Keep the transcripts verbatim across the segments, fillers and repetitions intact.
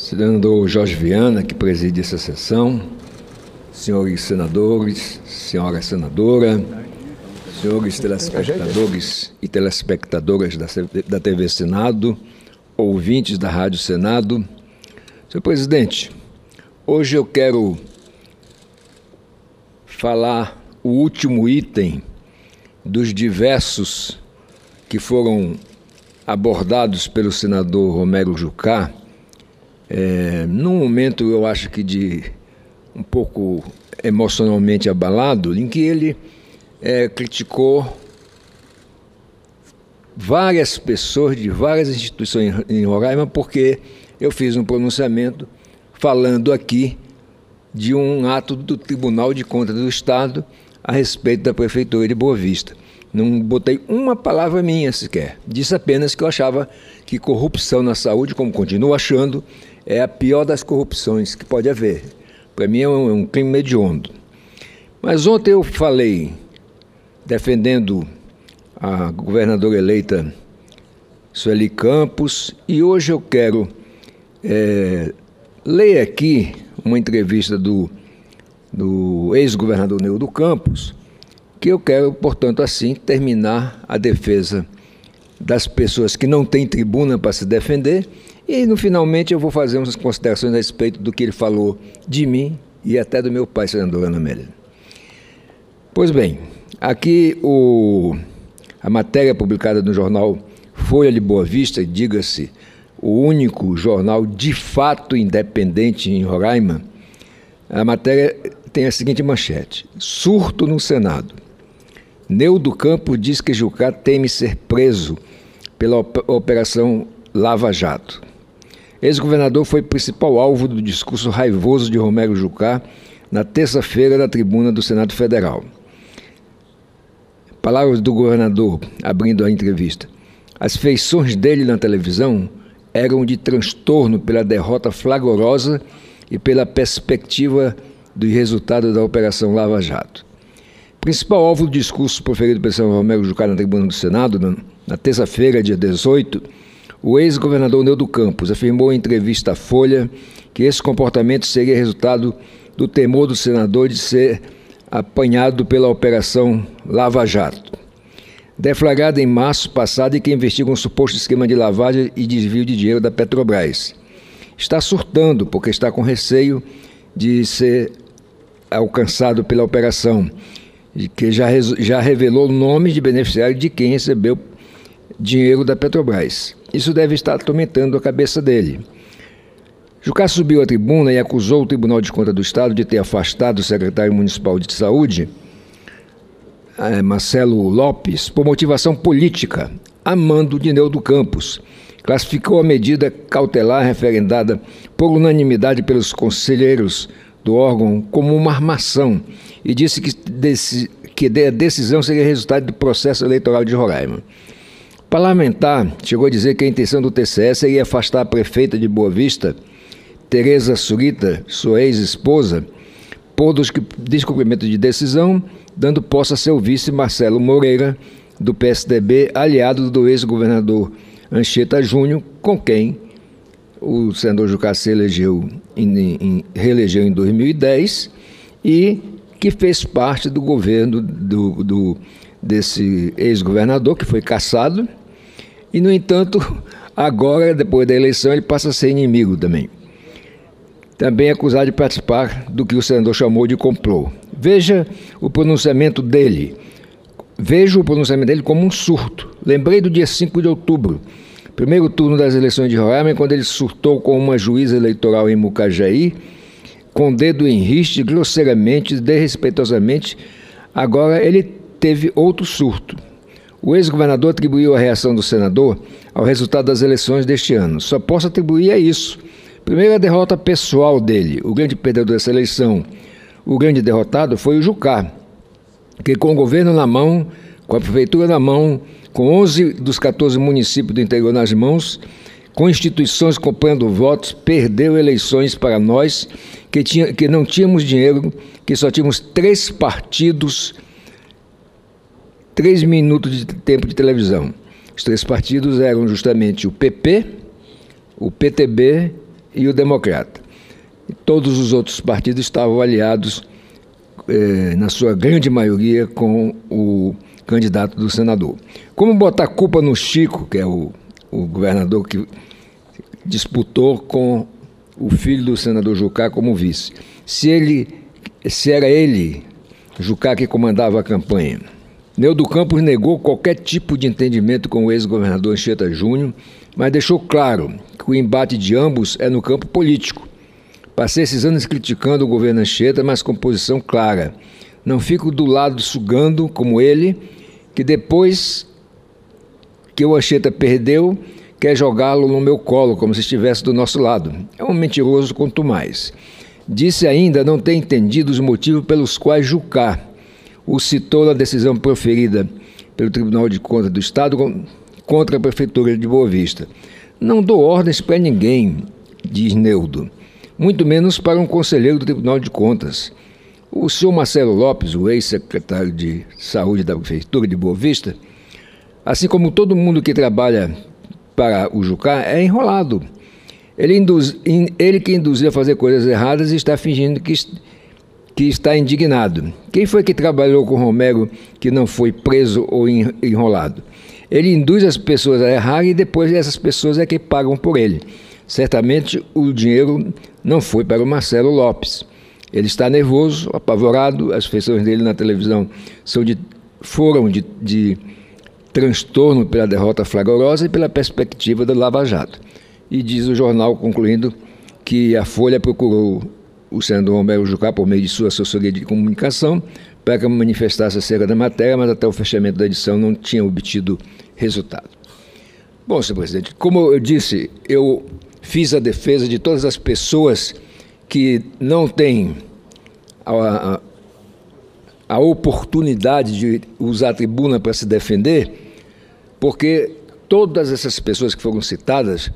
Senador Jorge Viana, que preside essa sessão, senhores senadores, senhora senadora, senhores telespectadores e telespectadoras da T V Senado, ouvintes da Rádio Senado. Senhor presidente, hoje eu quero falar o último item dos diversos que foram abordados pelo senador Romero Jucá, é, num momento, eu acho que de um pouco emocionalmente abalado, em que ele é, criticou várias pessoas de várias instituições em Roraima, porque eu fiz um pronunciamento falando aqui de um ato do Tribunal de Contas do Estado a respeito da Prefeitura de Boa Vista. Não botei uma palavra minha sequer. Disse apenas que eu achava que corrupção na saúde, como continuo achando, é a pior das corrupções que pode haver. Para mim é um, é um crime hediondo. Mas ontem eu falei, defendendo a governadora eleita Sueli Campos, e hoje eu quero é, ler aqui uma entrevista do, do ex-governador Neudo Campos, que eu quero, portanto, assim, terminar a defesa das pessoas que não têm tribuna para se defender, e, no finalmente, eu vou fazer umas considerações a respeito do que ele falou de mim e até do meu pai, senador Ana Amélia. Pois bem, aqui o, a matéria publicada no jornal Folha de Boa Vista, diga-se, o único jornal de fato independente em Roraima, a matéria tem a seguinte manchete: surto no Senado. Neudo Campos diz que Jucá teme ser preso pela Operação Lava Jato. Ex-governador foi principal alvo do discurso raivoso de Romero Jucá na terça-feira na tribuna do Senado Federal. Palavras do governador, abrindo a entrevista. As feições dele na televisão eram de transtorno pela derrota flagrosa e pela perspectiva do resultado da Operação Lava Jato. Principal alvo do discurso proferido pelo senador Romero Jucá na tribuna do Senado, na, na terça-feira, dia dezoito, o ex-governador Neudo Campos afirmou em entrevista à Folha que esse comportamento seria resultado do temor do senador de ser apanhado pela Operação Lava Jato, deflagrada em março passado e que investiga um suposto esquema de lavagem e desvio de dinheiro da Petrobras. Está surtando porque está com receio de ser alcançado pela operação, que já, já revelou nomes de beneficiários de quem recebeu dinheiro da Petrobras. Isso deve estar atormentando a cabeça dele. Jucá subiu à tribuna e acusou o Tribunal de Contas do Estado de ter afastado o secretário municipal de saúde, Marcelo Lopes, por motivação política, a mando de Neudo Campos. Classificou a medida cautelar referendada por unanimidade pelos conselheiros do órgão como uma armação e disse que, desse, que a decisão seria resultado do processo eleitoral de Roraima. O parlamentar chegou a dizer que a intenção do T C E seria afastar a prefeita de Boa Vista, Tereza Surita, sua ex-esposa, por descumprimento de decisão, dando posse a seu vice Marcelo Moreira, do P S D B, aliado do ex-governador Anchieta Júnior, com quem o senador Jucá se elegeu em, em, reelegeu em dois mil e dez e que fez parte do governo do, do, desse ex-governador, que foi cassado, e, no entanto, agora, depois da eleição, ele passa a ser inimigo também. Também acusado de participar do que o senador chamou de complô. Veja o pronunciamento dele. Vejo o pronunciamento dele como um surto. Lembrei do dia cinco de outubro, primeiro turno das eleições de Roraima, quando ele surtou com uma juíza eleitoral em Mucajaí, com o dedo em riste, grosseiramente, desrespeitosamente. Agora ele teve outro surto. O ex-governador atribuiu a reação do senador ao resultado das eleições deste ano. Só posso atribuir a isso. Primeiro, a derrota pessoal dele. O grande perdedor dessa eleição, o grande derrotado, foi o Jucá, que com o governo na mão, com a prefeitura na mão, com onze dos quatorze municípios do interior nas mãos, com instituições comprando votos, perdeu eleições para nós, que, tinha, que não tínhamos dinheiro, que só tínhamos três partidos, três minutos de tempo de televisão. Os três partidos eram justamente o P P, o P T B e o Democrata. E todos os outros partidos estavam aliados, eh, na sua grande maioria, com o candidato do senador. Como botar culpa no Chico, que é o, o governador que disputou com o filho do senador Jucá como vice? Se, ele, se era ele, Jucá, que comandava a campanha. Neudo Campos negou qualquer tipo de entendimento com o ex-governador Anchieta Júnior, mas deixou claro que o embate de ambos é no campo político. Passei esses anos criticando o governo Anchieta, mas com posição clara. Não fico do lado sugando, como ele, que depois que o Anchieta perdeu, quer jogá-lo no meu colo, como se estivesse do nosso lado. É um mentiroso quanto mais. Disse ainda não ter entendido os motivos pelos quais Jucá o citou na decisão proferida pelo Tribunal de Contas do Estado contra a Prefeitura de Boa Vista. Não dou ordens para ninguém, diz Neudo, muito menos para um conselheiro do Tribunal de Contas. O senhor Marcelo Lopes, o ex-secretário de Saúde da Prefeitura de Boa Vista, assim como todo mundo que trabalha para o Jucá, é enrolado. Ele, induz, ele que induzia a fazer coisas erradas está fingindo que, que está indignado. Quem foi que trabalhou com Romero que não foi preso ou enrolado? Ele induz as pessoas a errar e depois essas pessoas é que pagam por ele. Certamente o dinheiro não foi para o Marcelo Lopes. Ele está nervoso, apavorado, as feições dele na televisão são de, foram de, de transtorno pela derrota flagrosa e pela perspectiva da Lava Jato. E diz o jornal, concluindo, que a Folha procurou o senador Romero Jucá por meio de sua assessoria de comunicação para que manifestasse acerca da matéria, mas até o fechamento da edição não tinha obtido resultado. Bom, senhor presidente, como eu disse, eu fiz a defesa de todas as pessoas que não têm a, a, a oportunidade de usar a tribuna para se defender, porque todas essas pessoas que foram citadas,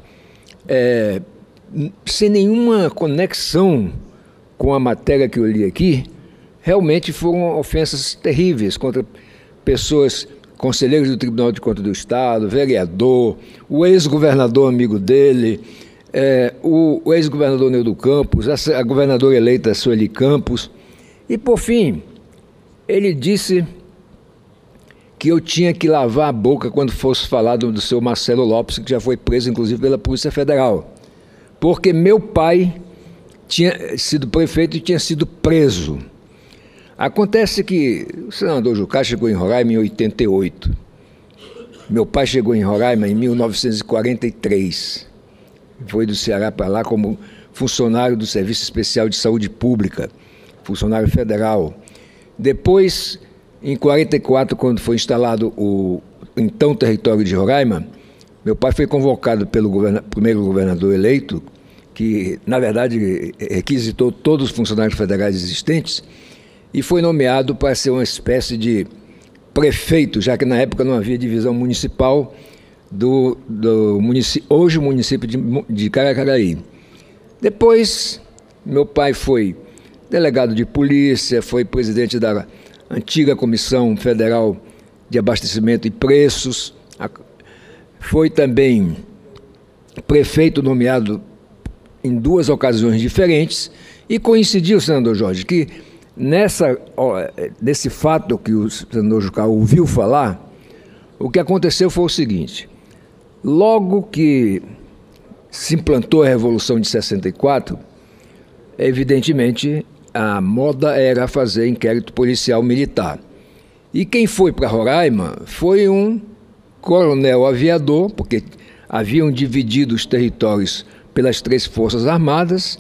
é, sem nenhuma conexão com a matéria que eu li aqui, realmente foram ofensas terríveis contra pessoas, conselheiros do Tribunal de Contas do Estado, vereador, o ex-governador amigo dele, é, o, o ex-governador Neudo Campos, a, a governadora eleita Sueli Campos, e por fim, ele disse que eu tinha que lavar a boca quando fosse falar do, do seu Marcelo Lopes, que já foi preso, inclusive, pela Polícia Federal. Porque meu pai tinha sido prefeito e tinha sido preso. Acontece que o senador Jucá chegou em Roraima em oitenta e oito. Meu pai chegou em Roraima em mil novecentos e quarenta e três. Foi do Ceará para lá como funcionário do Serviço Especial de Saúde Pública, funcionário federal. Depois, em quarenta e quatro, quando foi instalado o então território de Roraima, meu pai foi convocado pelo governa- primeiro governador eleito, que, na verdade, requisitou todos os funcionários federais existentes, e foi nomeado para ser uma espécie de prefeito, já que na época não havia divisão municipal do, do município, hoje o município de, de Caracaraí. Depois, meu pai foi delegado de polícia, foi presidente da antiga Comissão Federal de Abastecimento e Preços, foi também prefeito nomeado em duas ocasiões diferentes, e coincidiu, senador Jorge, que nessa, nesse fato que o senador Jucá ouviu falar, o que aconteceu foi o seguinte: logo que se implantou a Revolução de sessenta e quatro, evidentemente a moda era fazer inquérito policial militar. E quem foi para Roraima foi um coronel aviador, porque haviam dividido os territórios pelas três forças armadas.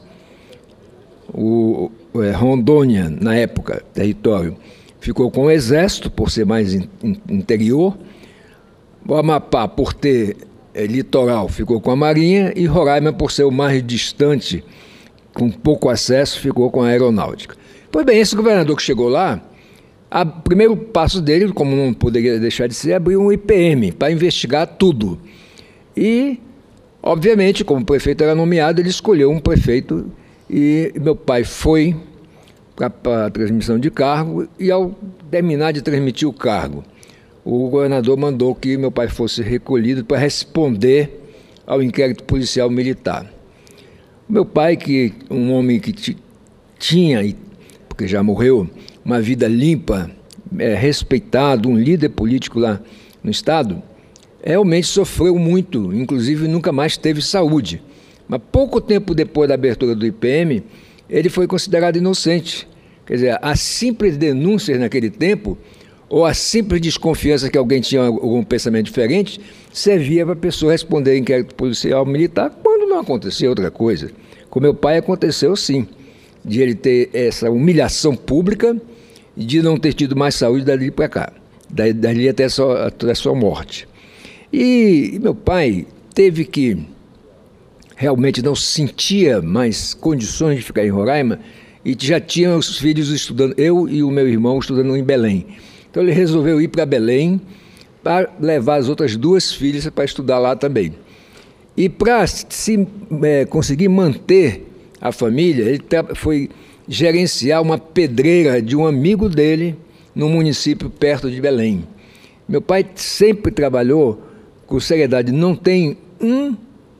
O, o é, Rondônia, na época, território, ficou com o Exército, por ser mais in, in, interior. O Amapá, por ter é, litoral, ficou com a Marinha, e Roraima, por ser o mais distante, com pouco acesso, ficou com a Aeronáutica. Pois bem, esse governador que chegou lá, o primeiro passo dele, como não poderia deixar de ser, abriu um I P M para investigar tudo. E, obviamente, como o prefeito era nomeado, ele escolheu um prefeito, e meu pai foi para a transmissão de cargo, e ao terminar de transmitir o cargo, o governador mandou que meu pai fosse recolhido para responder ao inquérito policial militar. Meu pai, que um homem que t- tinha, porque já morreu, uma vida limpa, é, respeitado, um líder político lá no estado, realmente sofreu muito, inclusive nunca mais teve saúde. Mas pouco tempo depois da abertura do I P M, ele foi considerado inocente. Quer dizer, as simples denúncias naquele tempo, ou a simples desconfiança que alguém tinha algum pensamento diferente, servia para a pessoa responder inquérito policial militar quando não acontecia outra coisa. Com meu pai aconteceu sim, de ele ter essa humilhação pública e de não ter tido mais saúde dali para cá, dali até a sua, até a sua morte. E, e meu pai teve que, realmente não sentia mais condições de ficar em Roraima e já tinha os filhos estudando, eu e o meu irmão estudando em Belém. Então ele resolveu ir para Belém para levar as outras duas filhas para estudar lá também. E para se é, conseguir manter a família, ele foi gerenciar uma pedreira de um amigo dele num município perto de Belém. Meu pai sempre trabalhou com seriedade, não tem um,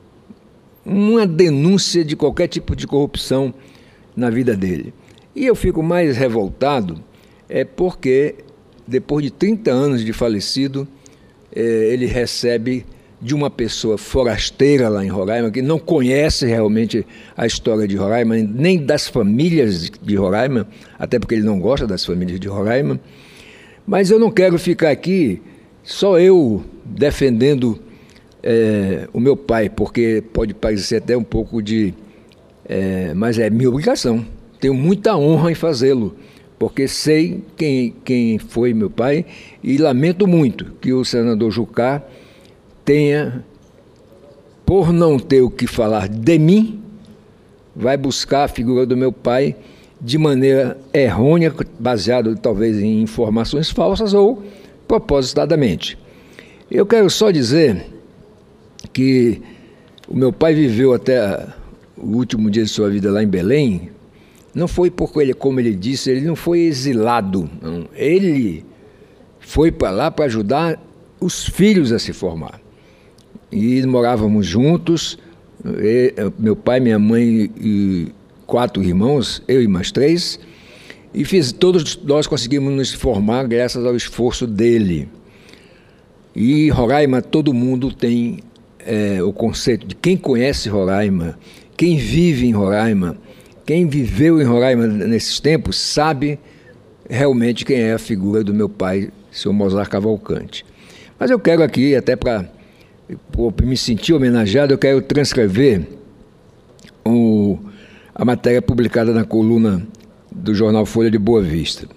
uma denúncia de qualquer tipo de corrupção na vida dele. E eu fico mais revoltado é porque, depois de trinta anos de falecido, é, ele recebe de uma pessoa forasteira lá em Roraima, que não conhece realmente a história de Roraima, nem das famílias de Roraima, até porque ele não gosta das famílias de Roraima. Mas eu não quero ficar aqui só eu defendendo é, o meu pai, porque pode parecer até um pouco de... É, mas é minha obrigação. Tenho muita honra em fazê-lo, porque sei quem, quem foi meu pai e lamento muito que o senador Jucá tenha, por não ter o que falar de mim, vai buscar a figura do meu pai de maneira errônea, baseado talvez em informações falsas ou propositadamente. Eu quero só dizer que o meu pai viveu até o último dia de sua vida lá em Belém, não foi porque ele, como ele disse, ele não foi exilado, não. Ele foi para lá para ajudar os filhos a se formar. E morávamos juntos, meu pai, minha mãe e quatro irmãos, eu e mais três, e fiz, todos nós conseguimos nos formar graças ao esforço dele. E Roraima, todo mundo tem é, o conceito de quem conhece Roraima, quem vive em Roraima, quem viveu em Roraima nesses tempos, sabe realmente quem é a figura do meu pai, seu Mozart Cavalcante. Mas eu quero aqui, até para me sentir homenageado, eu quero transcrever o, a matéria publicada na coluna do jornal Folha de Boa Vista.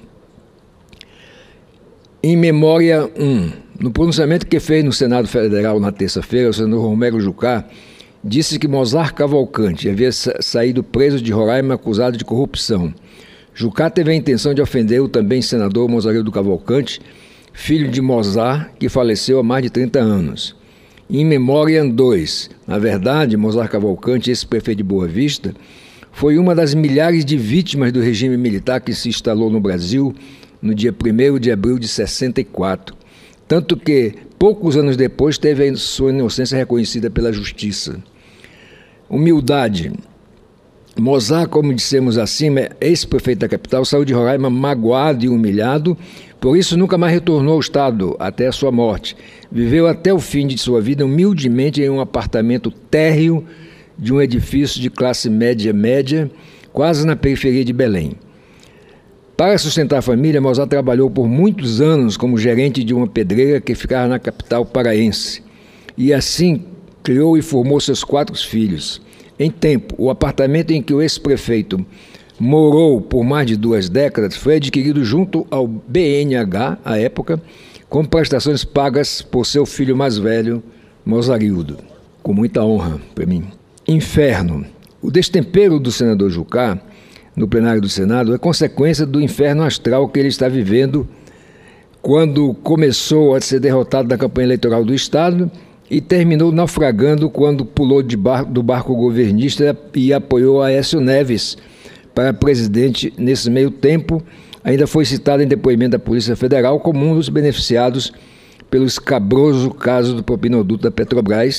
Em memória um, no pronunciamento que fez no Senado Federal na terça-feira, o senador Romero Jucá disse que Mozart Cavalcante havia sa- saído preso de Roraima acusado de corrupção. Jucá teve a intenção de ofender o também senador Mozarildo Cavalcante, filho de Mozart, que faleceu há mais de trinta anos. Em memória dois, na verdade, Mozart Cavalcante, ex-prefeito de Boa Vista, foi uma das milhares de vítimas do regime militar que se instalou no Brasil no dia primeiro de abril de sessenta e quatro, tanto que, poucos anos depois, teve a sua inocência reconhecida pela justiça. Humildade. Mozart, como dissemos acima, ex-prefeito da capital, saiu de Roraima magoado e humilhado, por isso nunca mais retornou ao estado até a sua morte. Viveu até o fim de sua vida humildemente em um apartamento térreo de um edifício de classe média-média, quase na periferia de Belém. Para sustentar a família, Mozart trabalhou por muitos anos como gerente de uma pedreira que ficava na capital paraense. E assim criou e formou seus quatro filhos. Em tempo, o apartamento em que o ex-prefeito morou por mais de duas décadas foi adquirido junto ao B N H, à época, com prestações pagas por seu filho mais velho, Mozarildo. Com muita honra para mim. Inferno. O destempero do senador Jucá no plenário do Senado é consequência do inferno astral que ele está vivendo quando começou a ser derrotado na campanha eleitoral do Estado e terminou naufragando quando pulou de bar- do barco governista e apoiou Aécio Neves para presidente. Nesse meio tempo, ainda foi citado em depoimento da Polícia Federal como um dos beneficiados pelo escabroso caso do propinoduto da Petrobras,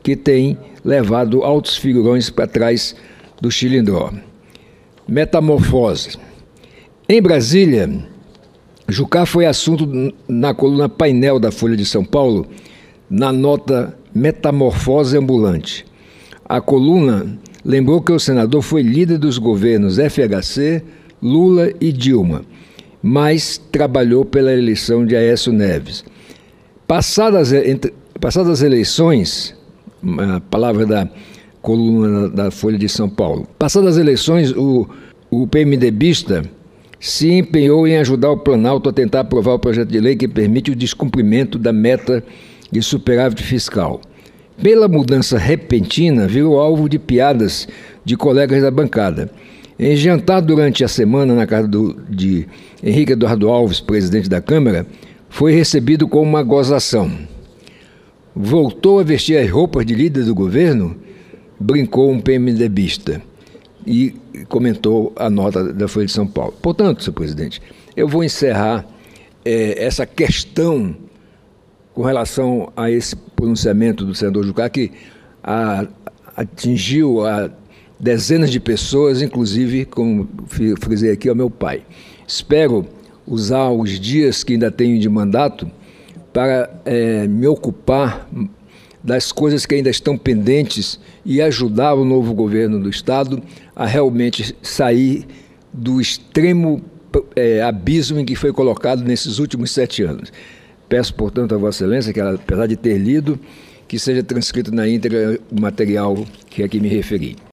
que tem levado altos figurões para trás do Chilindró. Metamorfose. Em Brasília, Jucá foi assunto na coluna Painel da Folha de São Paulo, na nota Metamorfose Ambulante. A coluna lembrou que o senador foi líder dos governos F H C, Lula e Dilma, mas trabalhou pela eleição de Aécio Neves. Passadas, entre, passadas as eleições, a palavra da coluna da Folha de São Paulo, passadas as eleições, o, o PMDBista se empenhou em ajudar o Planalto a tentar aprovar o projeto de lei que permite o descumprimento da meta de superávit fiscal. Pela mudança repentina, virou alvo de piadas de colegas da bancada. Em jantar durante a semana na casa do, de Henrique Eduardo Alves, presidente da Câmara, foi recebido com uma gozação. Voltou a vestir as roupas de líder do governo? Brincou um PMDBista e comentou a nota da Folha de São Paulo. Portanto, senhor presidente, eu vou encerrar é, essa questão com relação a esse pronunciamento do senador Jucá, que a, atingiu a dezenas de pessoas, inclusive, como frisei aqui, ao meu pai. Espero usar os dias que ainda tenho de mandato para é, me ocupar das coisas que ainda estão pendentes e ajudar o novo governo do Estado a realmente sair do extremo é, abismo em que foi colocado nesses últimos sete anos. Peço, portanto, a Vossa Excelência, que ela, apesar de ter lido, que seja transcrito na íntegra o material que aqui me referi.